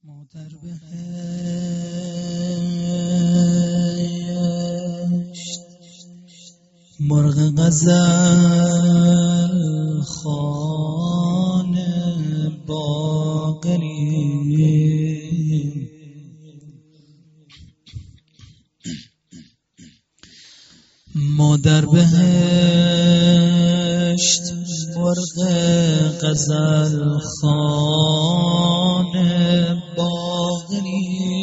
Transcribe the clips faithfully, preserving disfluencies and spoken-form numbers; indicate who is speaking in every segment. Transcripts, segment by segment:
Speaker 1: مادر بهشت مرغ غزل خوان باقری مادر بهشت مرغ غزل خوان باقری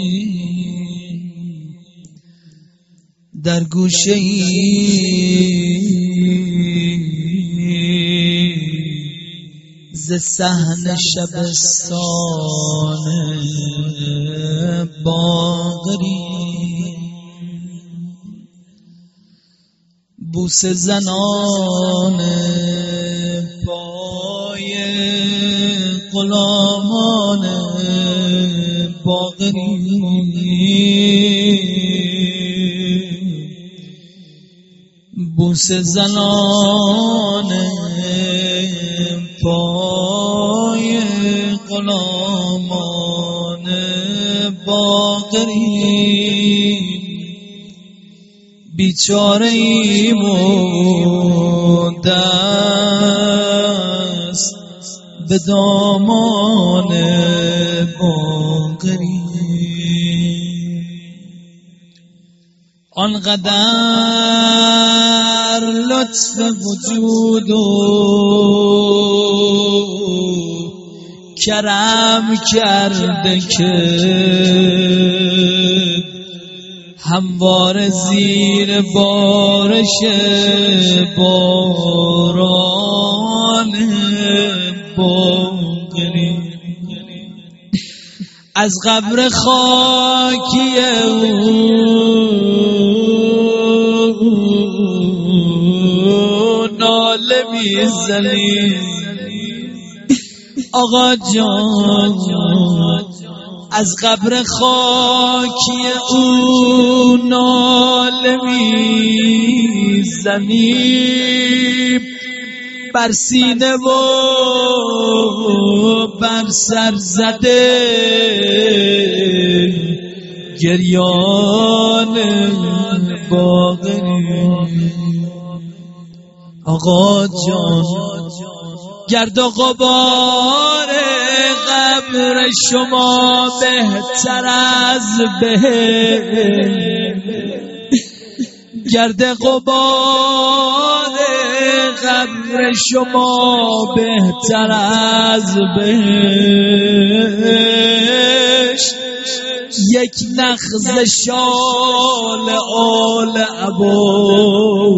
Speaker 1: در گوشه ای ز صحن شبستان باقری بوسه زنان پای غلامان باقری بوسه زنان پای غلامان باقری بیچاره ایم و دست به دامان باقری آنقدر لطف وجود و کرم کرده که همواره زیر بارش باران باقری از قبر خاکی او ناله میزنی آقا جان از قبر خاکی او ناله میزنی بر سینه و بر سر زده گریان باقری آقا جان گرد و غبار قبر شما بهتر از بهشت گرد غبار قبر شما بهتر از بهشت یک نخز شال آل عبا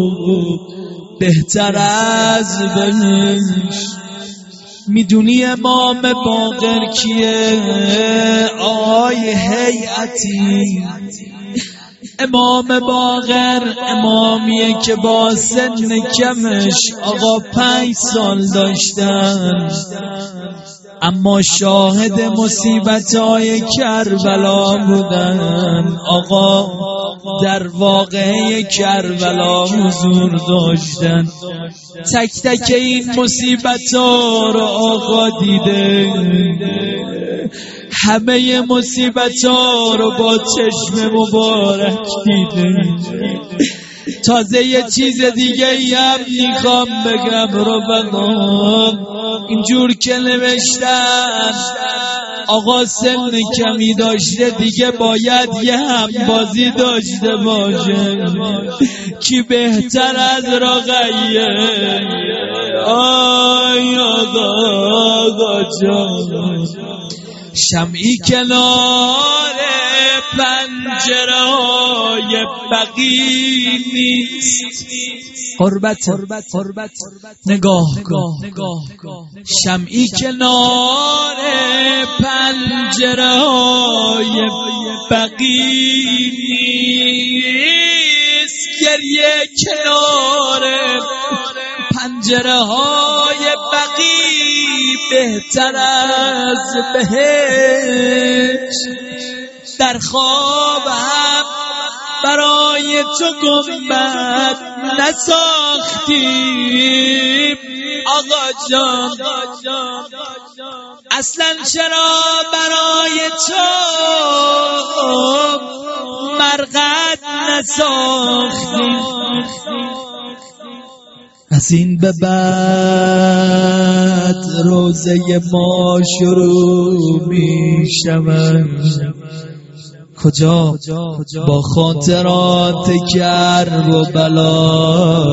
Speaker 1: بهتر از بهشت میدونی امام باقر کیه؟ آی هیئتی امام باقر امامیه که با سن کمش آقا پنج سال داشتن اما شاهد مصیبت‌های کربلا بودن آقا در واقعه کربلا حضور داشتن تک تک این مصیبت‌ها رو آقا دیده همه مصیبت‌ها رو با چشم مبارک دیده تازه یه چیز دیگه هم میخوام بگم رو بگم اینجور که نوشتن آقا سن کمی داشته دیگه باید یه هم بازی داشته باشه کی بهتر از رقیه آی آقا آقا جان شمعی کنار پنجره های بقی نیست قربت نگاه کن شمعی کنار پنجره های بقی نیست گریه کنار پنجره های بقی بهتر از بهشت در خواب هم برای تو گنبد نساختیم آقا جان اصلا چرا برای تو مرقد نساختی، از این به بعد روزه ما شروع می شود. کجا با خاطرات کرب و بلا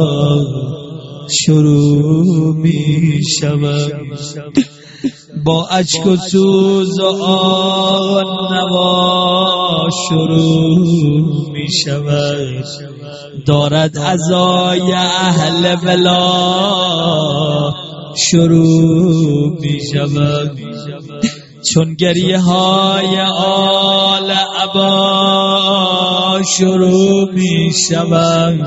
Speaker 1: شروع می شود، با اشک و سوز و آه نوا شروع می شود. دارد عزای اهل ولا شروع می شود، چون گریه های آل عبا شروع می شود.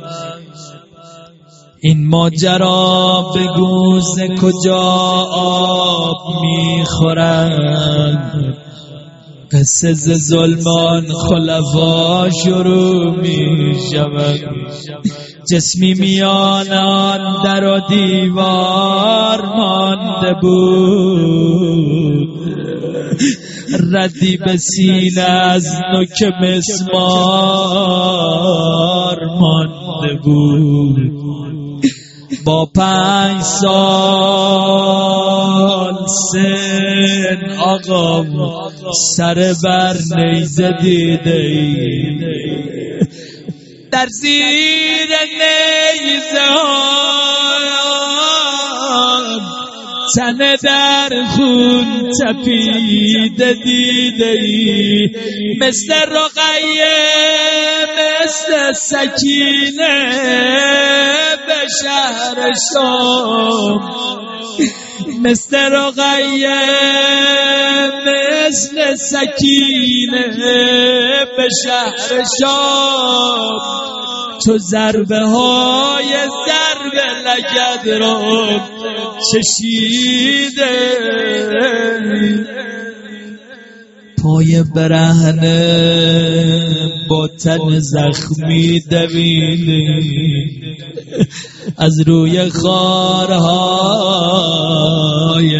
Speaker 1: این ماجرا به گوز کجا آب می خورد، قصه ز ظلمان خلفا شروع می شود. جسمی میان آن در و دیوار مانده بود، ردی به سینه از نوک مسمار مانده بود. با پنج سال سن آقا سر بر نیزه دیده، در زیر نیزه تن در خون تپیده دیده ای، مثل رقیه مثل سکینه به شهر شام، مثل رقیه مثل سکینه به شهر شام. تو ضربه های ضرب لگد را چشیده، پای برهنه با تن زخمی دویده، از روی خارهای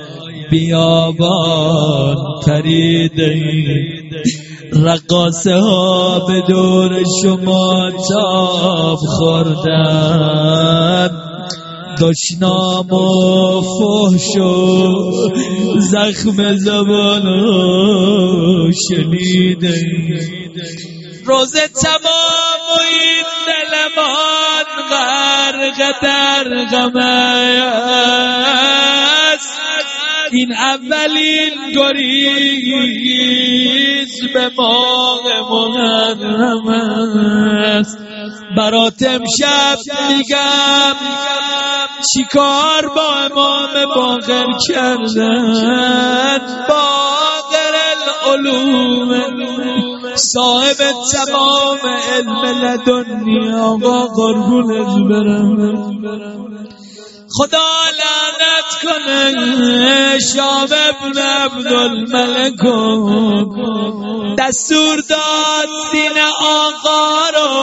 Speaker 1: بیابان پریده. رقاصه ها به دور شما تاب خوردن، دشنام و فحش و زخم زبانو شنیده. روزه تمام و این دلمان غرق در غم است، این اولین گریز به ماه محرم است. برات امشب میگم چیکار با امام باقر کردن، باقر العلوم صاحب تمام علم لدنی، آقا قربونت برم. خدا لعنت کنه شام ابن عبدالملک، دستور داد سینه آقا رو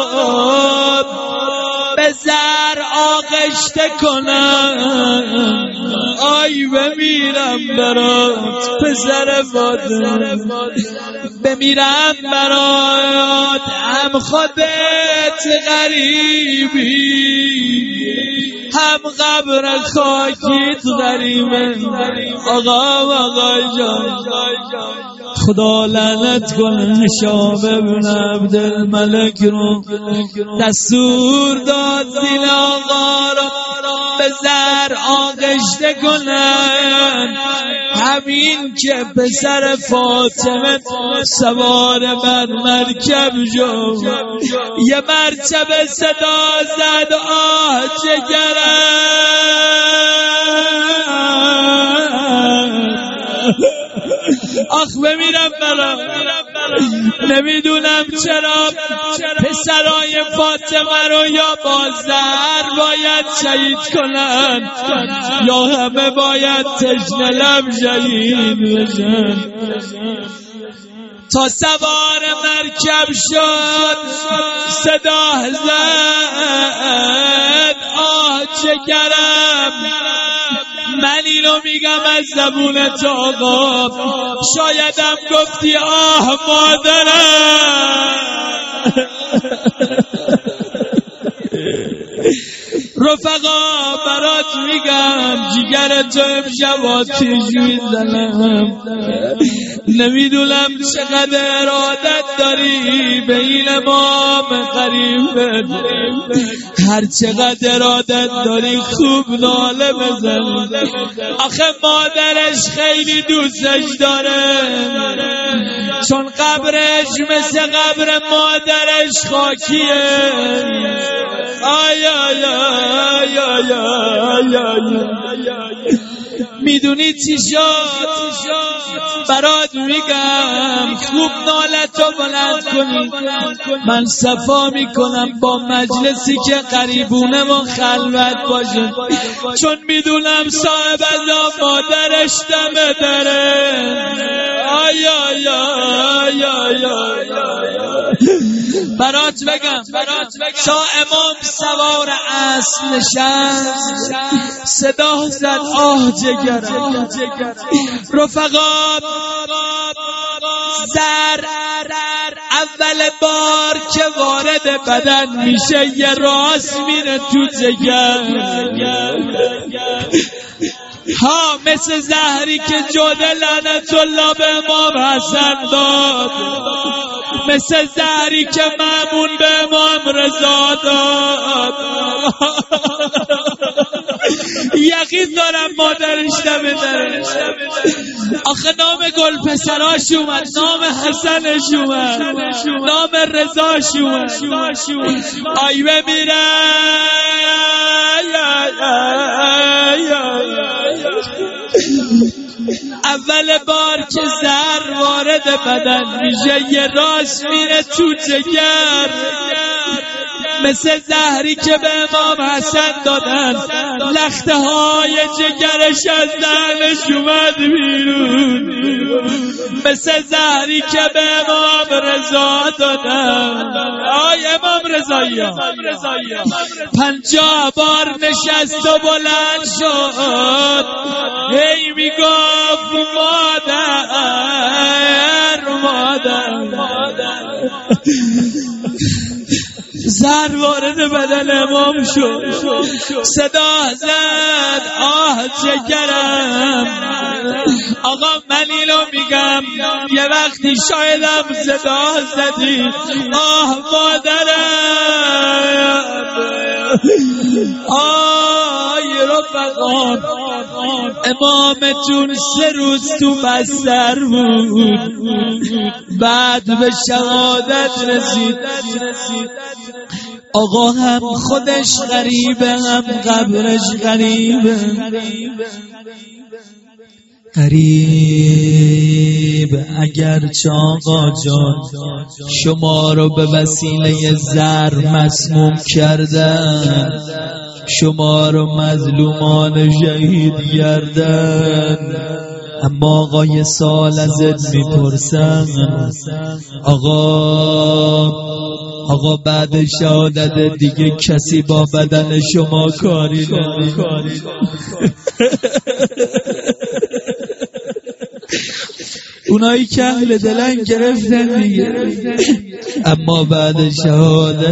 Speaker 1: به زر آغشته کنم. آی بمیرم برات پسر فاطمه، بمیرم برات هم خودت غریبی، هم قبر خاکیت غریبه. آقا آقا جان خدا لعنت کنه شام ابن عبدالملک رو، دستور داد دل آقا رو به زر آغشته کنن. همین که پسر فاطمه سوار بر مرکب شد، یه مرتبه صدا زد آه جگرم، آخ بمیرم برام. نمیدونم چرا پسرای فاطمه رو یا با زهر باید شهید کنن یا همه باید تشنه لب شهید بشن. تا سوار مرکب شد صدا زد آه چگرم، من اینو میگم از زبونت آقا، شایدم گفتی آه مادرم. رفقا برات میگم جگر تو امشب آتیش میزنم، نمیدونم چقدر ارادت داری به این امام غریبت، هر چقدر ارادت داری خوب ناله بزن. آخه مادرش خیلی دوستش داره، چون قبرش مثل قبر مادرش خاکیه. آی آی آی آی آی آی. میدونی چی شد؟ برات میگم خوب نالتو بلند کنی، من صفا میکنم با مجلسی که قریبونه و خلوت باشه، چون میدونم صاحب عزا مادرش دم داره. آی آی آی آی آی. برات بگم شاه امام سوار اسب نشست، صدا زد آه جگرم. رفقا زر اول بار که وارد بدن میشه یه راست میره تو جگر، ها مثل زهری که جود لعنت الله به امام حسن داد، مثل زهری که مامون به امام رضا داد. یقین دارم مادرش دمه داره. آخه نام گل پسراش اومد، نام حسنش اومد، نام رضاش اومد. آی بمیره اول بار که زر وارد بدن میشه یه راست میره تو جگر، مثل زهری که به امام حسن دادن، لخته های جگرش از دهنش اومد بیرون، مثل زهری که به امام رضا دادن. آی امام رضایی ها پنجاه بار نشست و بلند شد، هی میگفت مادر مادر. زر وارد بدن امام شد، صدا زد آه جگرم. آقا من اینو میگم یه وقتی شایدم صدا زدی آه مادرم. آی رفقا امامتون سه روز تو بستر بود، بعد به شهادت رسید. آقا هم خودش غریبه هم قبرش غریبه. غریب اگرچه آقا جان شما رو به وسیله زر مسموم کردن، شما رو مظلومان شهید کردن، اما آقا یه سال ازت میپرسم آقا آقا بعد شهادت دیگه کسی با بدن شما کاری نمیکنه. اونایی که اهل دلن گرفتن دیگه، اما بعد شهادت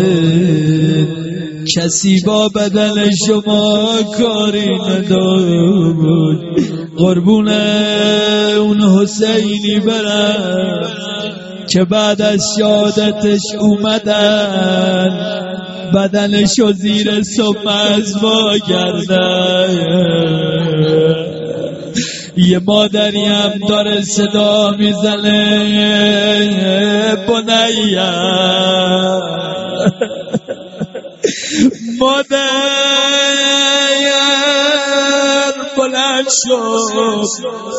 Speaker 1: کسی با بدن شما کاری نداره. قربون اون حسینی برم که بعد از شهادتش اومدن بدنشو زیر سم از ما کردن. یه مادری هم داره صدا میزنه بنیا مادر بلند شد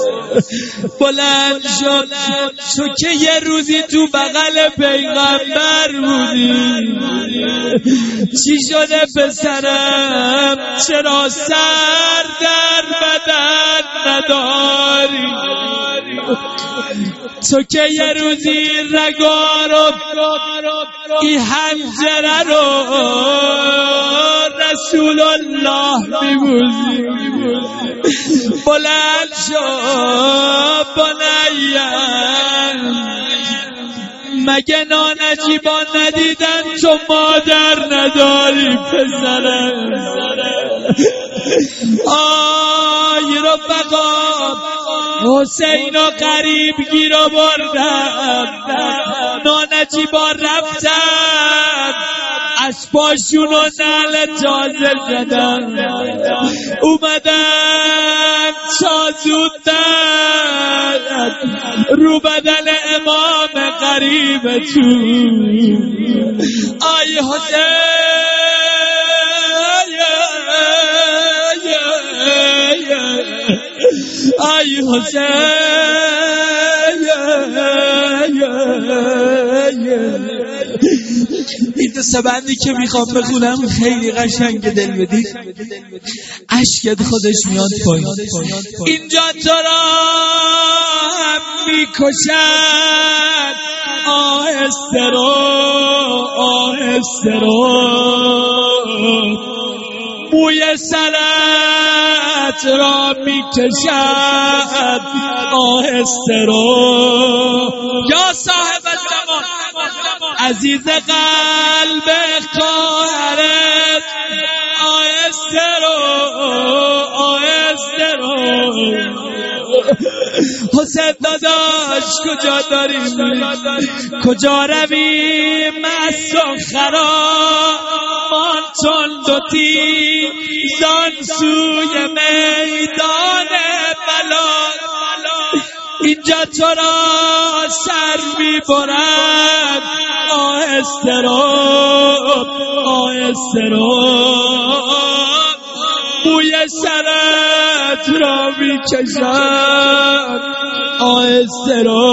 Speaker 1: بلند شد تو که یه روزی تو بغل پیغمبر بودی، چی شده پسرم چرا سر در بدن نداری؟ تو که یه روزی رگا رو ای حنجره رو رسول الله میبوزی. بلند شو بنیم، مگه نانجیبان ندیدن تو مادر نداری پسرم؟ آی رفقا، حسین و قریب گیر آوردن، نانجیبان رفتن اسباشون و نعل تازه زدن، اومدن چازوندن رو بدن امام قریب تو. آی حسین، آی حسین، این دسته بندی که میخوام بخونم خیلی قشنگ، دل بدی اشکت خودش میاد پایین. اینجا تو را هم میکشد آهسته رو، آهسته رو، موی سرت را میکشد آهسته رو. یا صاحب الزمان، عزیز قلب خواهرت آهسته رو، آهسته رو. حسین داداش کجا داری کجا روی مست و خرامان تند و تیزان سوی میدان بلا. اینجا تو را سر میبرد آهسته رو، آهسته رو، موی سرت را میکشد آهسته رو،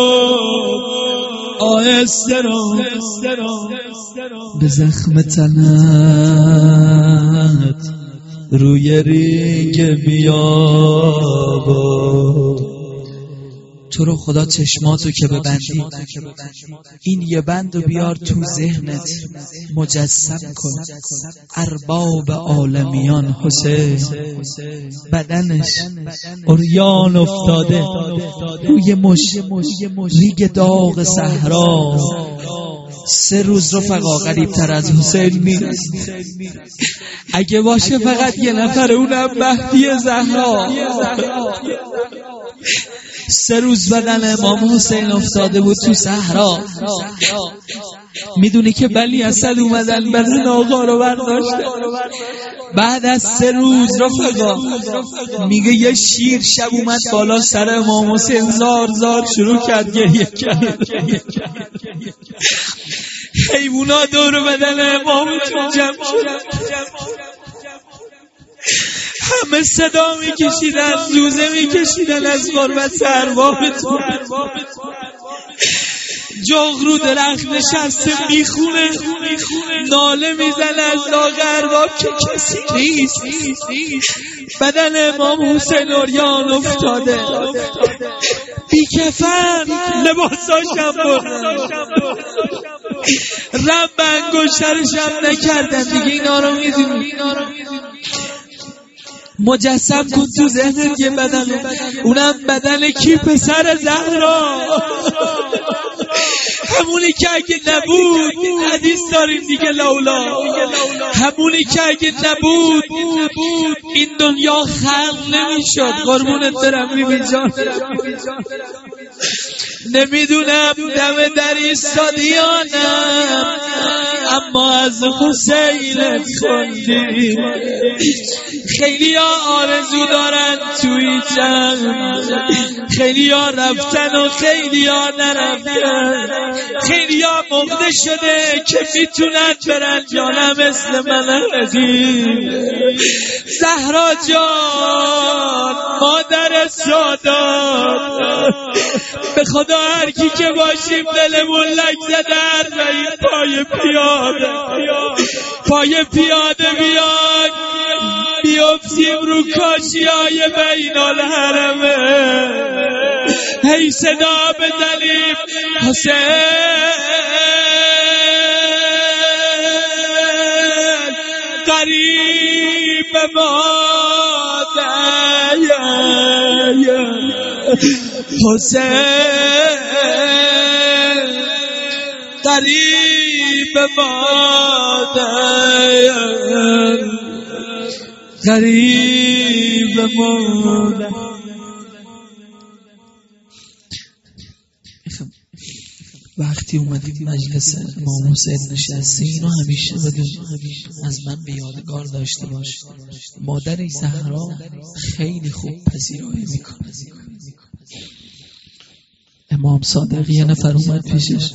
Speaker 1: آهسته رو. به زخم تنت روی ریگ بیابا، تو رو خدا چشماتو که ببندی این یه بندو بیار تو ذهنت مجسم کن. ارباب عالمیان حسین بدنش عریان افتاده روی مش ریگ داغ صحرا. سه روز رفقا قریبتر از حسین نیست. اگه باشه فقط یه نفر، اونم مهدی زهرا. سه روز بدن امام حسین افتاده بود تو صحرا. میدونی که بنی اسد اومدن بدن آقا رو برداشتن. بعد از سه روز رفقا میگه یه شیر شب اومد بالا سر امام حسین، زار زار شروع کرد گریه کرد. حیوونا دور بدن امامتون جمع شدن، همه صدا میکشیدن، زوزه میکشیدن از غربت اربابتون. جغرو درخت نشسته میخونه، ناله میزنه از لاغ ارباب که کسی نیست. بدن امام حسین عریان افتاده، بیکفن، لباساشم بردن، رم به انگشترشم نکردن دیگه. اینا رو میدونی، مجسم کن تو ذهنت یه بدن، اونم بدن کی؟ پسر زهرا. همونی که اگه نبود، حدیث داریم دیگه لولا، همونی که اگه نبود این دنیا خلق نمیشد. قربونت برم بیبی جان. نمیدونم دم در ایستادیانم، اما از حسینت خوندی. خیلی ها آرزو دارن توی جنگ، خیلی ها رفتن و خیلی ها نرفتن، خیلی ها مقده شده که میتونن برن یا نه مثل من عزیز. زهرا جان مادر سادات، به خدا هر کی که باشیم دلمون لک زده و این پای پیاده پای پیاده بیاد بیافتیم رو کاشی های بین الحرمه. هی صدا بزنیم حسین قریب باده حسین قریب باده قریب باده. وقتی اومدیم مجلس امام حسین نشستیم اینو همیشه بدون از من به یادگار داشته باش. مادر زهرا خیلی خوب پذیرایی میکنه. امام صادق یه نفر اومد پیشش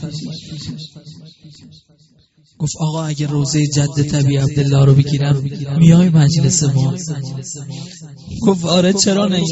Speaker 1: گفت آقا اگه روزه جد طبی عبدالله رو بگیرم میای مجلس ما؟ گفت آره چرا نه.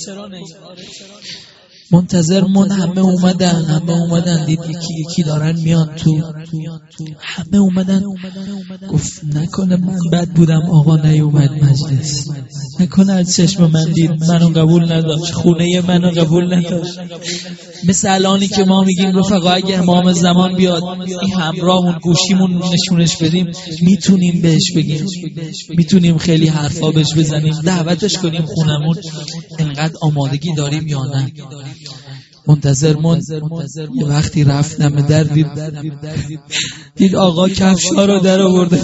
Speaker 1: منتظر من همه اومدن همه اومدن دید یکی یکی دارن میان تو همه اومدن. گفت نکنه من بد بودم آقا نیومد مجلس، نکنه از چشم من دید منو قبول نداشت، خونه منو قبول نداشت. مثل الانی که ما میگیم رفقا اگه امام زمان بیاد این همراهمون گوشیمون نشونش بدیم میتونیم بهش بگیم، میتونیم خیلی حرفا بهش بزنیم، دعوتش کنیم خونمون. انقدر آمادگی داریم یا نه؟ منتظر من یه وقتی رفتم در دید دید آقا کفشا رو در آورده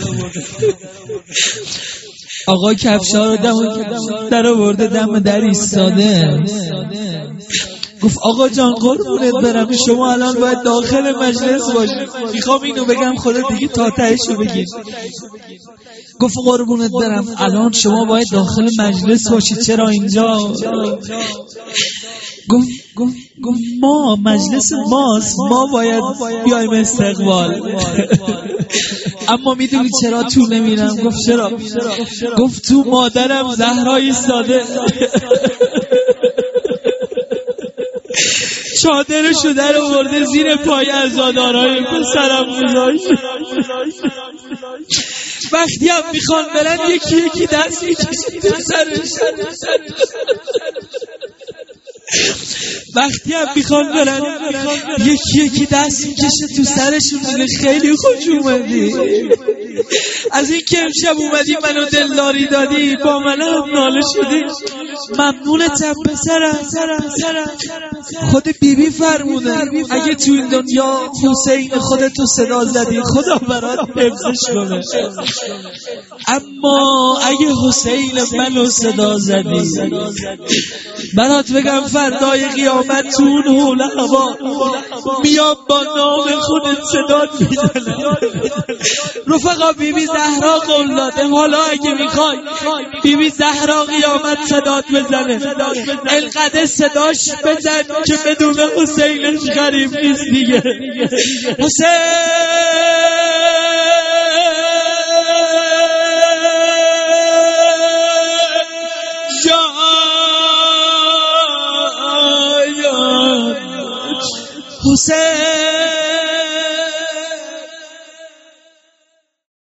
Speaker 1: آقا کفشا رو در آورده دم در ایستاده. گفت آقا جان قربونت برم شما الان باید داخل مجلس باشی. میخوام اینو بگم خودت دیگه تا تهشو بگیر. گفت قربونت برم الان شما باید داخل مجلس باشی، چرا اینجا؟ گفت گفت ما مجلس ماست، ما باید بیایم استقبال. اما میدونی چرا تو نمیرم؟ گفت چرا؟ گفت تو مادرم زهرا ایستاده چادرشو در آورده زیر پای عزادارای پسرم گذاشت. وقتی هم میخوان برن یکی یکی دست میکشن تو سرش، وقتی هم میخوان برن یکی یکی دست میکشه تو سرشون. خیلی خوش اومدی، از این که امشب اومدی منو دلداری دادی، با من هم ناله شدی، ممنونتم پسرم. خود بیبی فرمونه اگه تو این دنیا حسین خودتو صدا زدی خدا برات حفظش کنه، اما اگه حسین منو صدا زدی برات بگم فردای قیامت تو اون حول هوا میام با نام خودت صدات میزنم. رفقا بیبی زهرا قول داده حالا اگه میخوای بیبی زهرا قیامت صدات بزنه القدر صداش بزن که بدون حسینش غریب نیست دیگه. حسین حسین